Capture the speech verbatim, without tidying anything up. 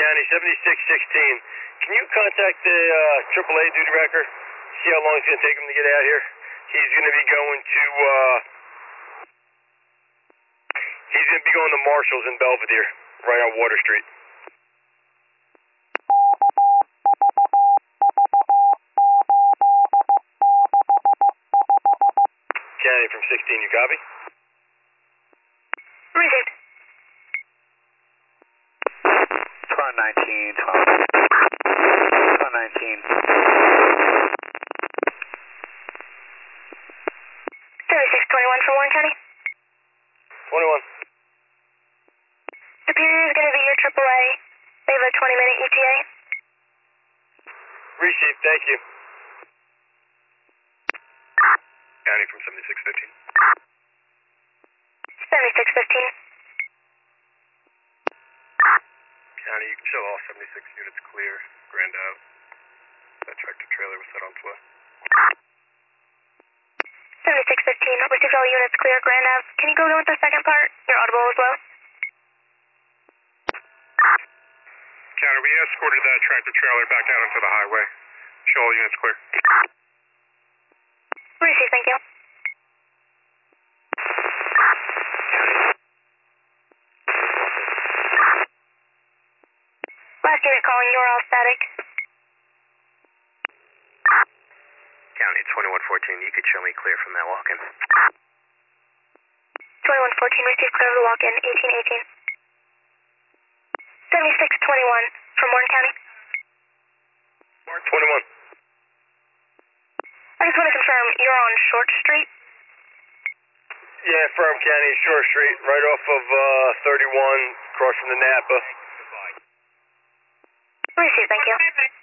County, seventy-six sixteen. Can you contact the uh, triple A duty wrecker? See how long it's going to take him to get out here? He's going to be going to, uh, he's going to be going to Marshall's in Belvedere, right on Water Street. County from sixteen, you copy? Received. twelve nineteen, twelve, twelve nineteen. seventy-six twenty-one from Warren County. twenty-one. Superior is going to be your triple A. They have a twenty minute E T A. Received, thank you. County from seventy-six fifteen. seventy-six fifteen. County, you can show all seventy-six units clear. Grand Ave. That tractor trailer was set on its way. seventy-six fifteen. Received all units clear. Grand Ave. Can you go in with the second part? You're audible as well. County, we escorted that tractor trailer back out onto the highway. Show all units clear. Received, thank you. Last unit calling, you're all static. County twenty-one fourteen, you could show me clear from that walk-in. twenty-one fourteen, received clear of the walk-in, eighteen eighteen. seventy-six twenty-one from Warren County. twenty-one. I just want to confirm, you're on Short Street? Yeah, Firm County, Shore Street, right off of uh, thirty-one, across from the Napa. Received, thank you.